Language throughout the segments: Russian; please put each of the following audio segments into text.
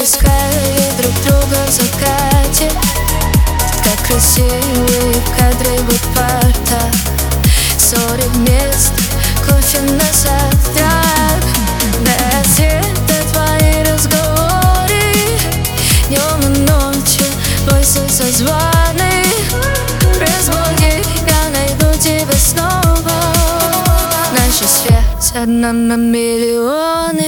искали друг друга в закате, как красивые кадры в парта. Ссоры вместо кофе на завтрак. Без это твои разговоры днем и ночью, бойся созваны. Разбуди, я найду тебя снова. Наш свет одна на миллионы.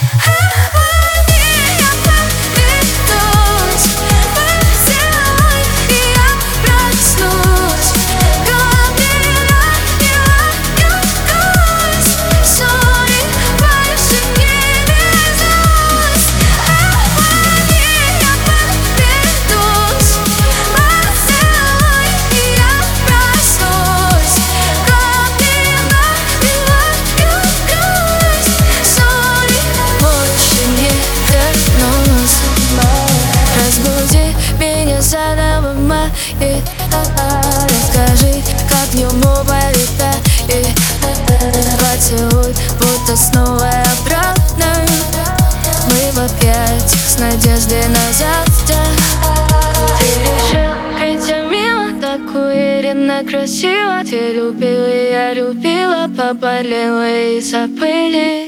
И расскажи, как днем полетает. Поцелуй, будто снова обратно. Мы в объятиях с надеждой на завтра. Ты решил прийти мимо, так уверенно, красиво. Ты любил, и я любила, поболела и забыли.